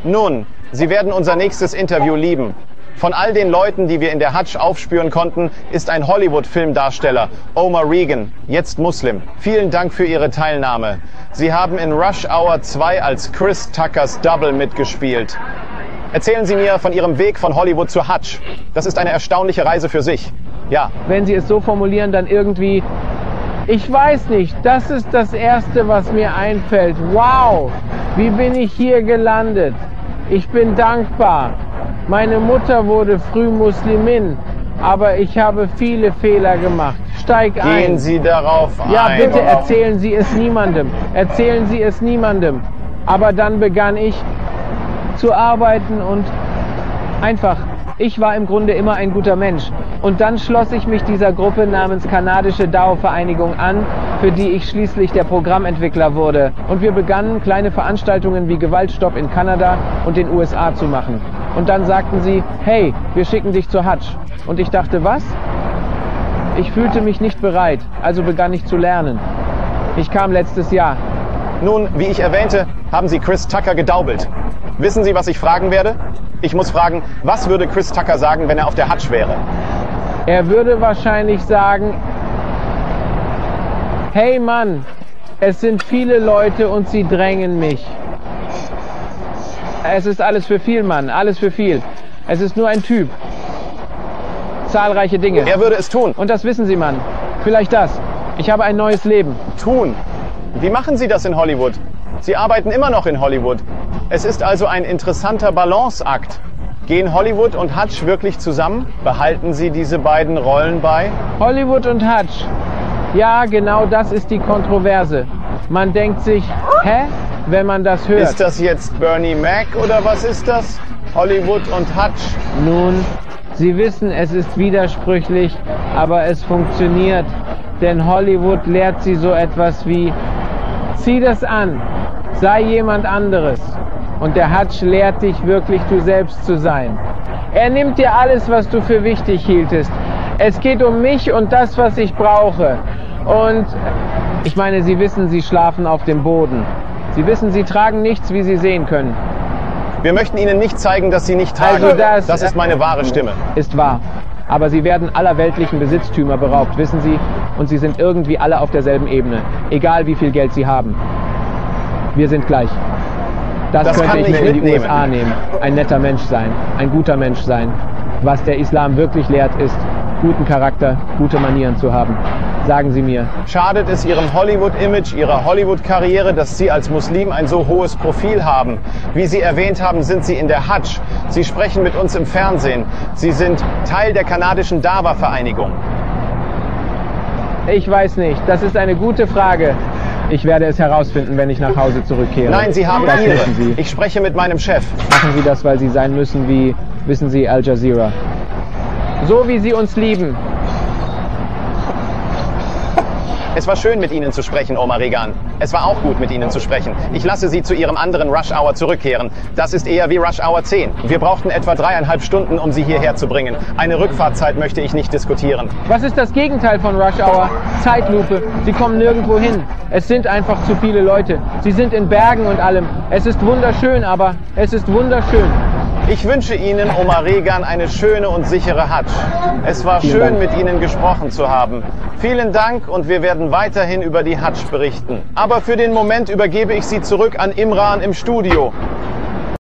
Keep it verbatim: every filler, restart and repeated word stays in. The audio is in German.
Nun, Sie werden unser nächstes Interview lieben. Von all den Leuten, die wir in der Hadsch aufspüren konnten, ist ein Hollywood-Filmdarsteller, Omar Regan, jetzt Muslim. Vielen Dank für Ihre Teilnahme. Sie haben in Rush Hour zwei als Chris Tuckers Double mitgespielt. Erzählen Sie mir von Ihrem Weg von Hollywood zur Hadsch. Das ist eine erstaunliche Reise für sich. Ja. Wenn Sie es so formulieren, dann irgendwie... Ich weiß nicht, das ist das Erste, was mir einfällt. Wow, wie bin ich hier gelandet? Ich bin dankbar. Meine Mutter wurde früh Muslimin, aber ich habe viele Fehler gemacht. Steig ein. Gehen Sie darauf ein. Ja, bitte erzählen Sie es niemandem. Erzählen Sie es niemandem. Aber dann begann ich zu arbeiten und einfach, ich war im Grunde immer ein guter Mensch. Und dann schloss ich mich dieser Gruppe namens Kanadische Dao-Vereinigung an, für die ich schließlich der Programmentwickler wurde. Und wir begannen, kleine Veranstaltungen wie Gewaltstopp in Kanada und den U S A zu machen. Und dann sagten sie, hey, wir schicken dich zur Hadsch. Und ich dachte, was? Ich fühlte mich nicht bereit, also begann ich zu lernen. Ich kam letztes Jahr. Nun, wie ich erwähnte, haben Sie Chris Tucker gedaubelt. Wissen Sie, was ich fragen werde? Ich muss fragen, was würde Chris Tucker sagen, wenn er auf der Hadsch wäre? Er würde wahrscheinlich sagen, hey Mann, es sind viele Leute und sie drängen mich. Es ist alles für viel, Mann, alles für viel. Es ist nur ein Typ. Zahlreiche Dinge. Er würde es tun. Und das wissen Sie, Mann. Vielleicht das. Ich habe ein neues Leben. Tun? Wie machen Sie das in Hollywood? Sie arbeiten immer noch in Hollywood. Es ist also ein interessanter Balanceakt. Gehen Hollywood und Hadsch wirklich zusammen? Behalten Sie diese beiden Rollen bei? Hollywood und Hadsch. Ja, genau das ist die Kontroverse. Man denkt sich, hä? Wenn man das hört. Ist das jetzt Bernie Mac oder was ist das? Hollywood und Hadsch? Nun, Sie wissen, es ist widersprüchlich, aber es funktioniert. Denn Hollywood lehrt Sie so etwas wie, zieh das an, sei jemand anderes. Und der Hadsch lehrt dich wirklich, du selbst zu sein. Er nimmt dir alles, was du für wichtig hieltest. Es geht um mich und das, was ich brauche. Und ich meine, Sie wissen, Sie schlafen auf dem Boden. Sie wissen, Sie tragen nichts, wie Sie sehen können. Wir möchten Ihnen nicht zeigen, dass Sie nicht tragen. Also das, das ist meine wahre Stimme. Ist wahr. Aber Sie werden aller weltlichen Besitztümer beraubt, wissen Sie? Und Sie sind irgendwie alle auf derselben Ebene. Egal, wie viel Geld Sie haben. Wir sind gleich. Das, das könnte ich mir in die mitnehmen. U S A nehmen. Ein netter Mensch sein. Ein guter Mensch sein. Was der Islam wirklich lehrt, ist, guten Charakter, gute Manieren zu haben. Sagen Sie mir. Schadet es Ihrem Hollywood-Image, Ihrer Hollywood-Karriere, dass Sie als Muslim ein so hohes Profil haben? Wie Sie erwähnt haben, sind Sie in der Hadsch. Sie sprechen mit uns im Fernsehen. Sie sind Teil der kanadischen Dawa-Vereinigung. Ich weiß nicht. Das ist eine gute Frage. Ich werde es herausfinden, wenn ich nach Hause zurückkehre. Nein, Sie haben das Ihre. wissen Sie. Ich spreche mit meinem Chef. Machen Sie das, weil Sie sein müssen wie, wissen Sie, Al Jazeera. So wie Sie uns lieben. Es war schön, mit Ihnen zu sprechen, Omar Regan. Es war auch gut, mit Ihnen zu sprechen. Ich lasse Sie zu Ihrem anderen Rush Hour zurückkehren. Das ist eher wie Rush Hour zehn. Wir brauchten etwa dreieinhalb Stunden, um Sie hierher zu bringen. Eine Rückfahrtzeit möchte ich nicht diskutieren. Was ist das Gegenteil von Rush Hour? Zeitlupe. Sie kommen nirgendwo hin. Es sind einfach zu viele Leute. Sie sind in Bergen und allem. Es ist wunderschön, aber es ist wunderschön. Ich wünsche Ihnen, Omar Regan, eine schöne und sichere Hadsch. Es war Vielen schön, Dank. mit Ihnen gesprochen zu haben. Vielen Dank und wir werden weiterhin über die Hadsch berichten. Aber für den Moment übergebe ich Sie zurück an Imran im Studio.